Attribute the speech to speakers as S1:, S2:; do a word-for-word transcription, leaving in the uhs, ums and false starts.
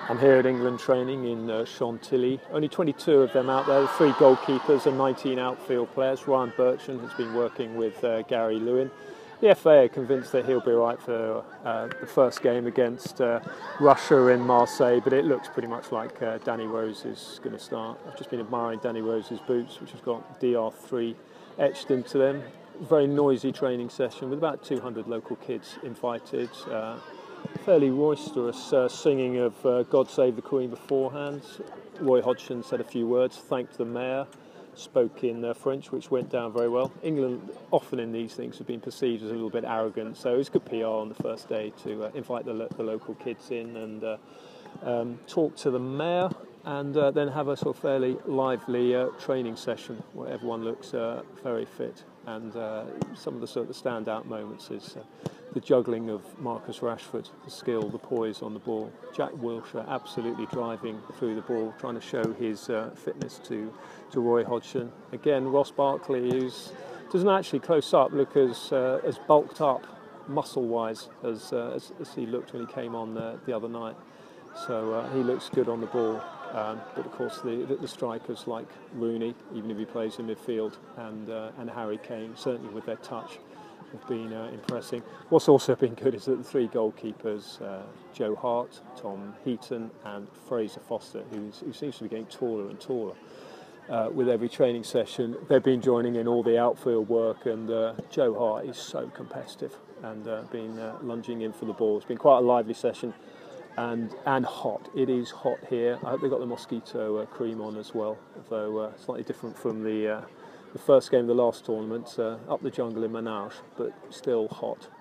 S1: I'm here at England training in uh, Chantilly. Only twenty-two of them out there, three goalkeepers and nineteen outfield players. Ryan Bertrand has been working with uh, Gary Lewin. The F A are convinced that he'll be right for uh, the first game against uh, Russia in Marseille, but it looks pretty much like uh, Danny Rose is going to start. I've just been admiring Danny Rose's boots, which have got D R three etched into them. Very noisy training session with about two hundred local kids invited. Uh, fairly roisterous uh, singing of uh, God Save the Queen beforehand. Roy Hodgson said a few words, thanked the mayor, spoke in uh, French, which went down very well. England often in these things have been perceived as a little bit arrogant, so it was good P R on the first day to uh, invite the, lo the local kids in and uh, um, talk to the mayor, and uh, then have a sort of fairly lively uh, training session where everyone looks uh, very fit. And uh, some of the sort of standout moments is uh, the juggling of Marcus Rashford, the skill, the poise on the ball. Jack Wilshere absolutely driving through the ball, trying to show his uh, fitness to, to Roy Hodgson. Again, Ross Barkley, who doesn't actually close up look as, uh, as bulked up muscle-wise as, uh, as, as he looked when he came on uh, the other night. So uh, he looks good on the ball. Um, but of course the, the, the strikers like Rooney, even if he plays in midfield, and, uh, and Harry Kane, certainly with their touch, have been uh, impressing. What's also been good is that the three goalkeepers, uh, Joe Hart, Tom Heaton and Fraser Foster, who's, who seems to be getting taller and taller uh, with every training session, they've been joining in all the outfield work, and uh, Joe Hart is so competitive and uh, been uh, lunging in for the ball. It's been quite a lively session. And and hot. It is hot here. I hope they got the mosquito uh, cream on as well, though uh, slightly different from the uh, the first game of the last tournament, uh, up the jungle in Manaus, but still hot.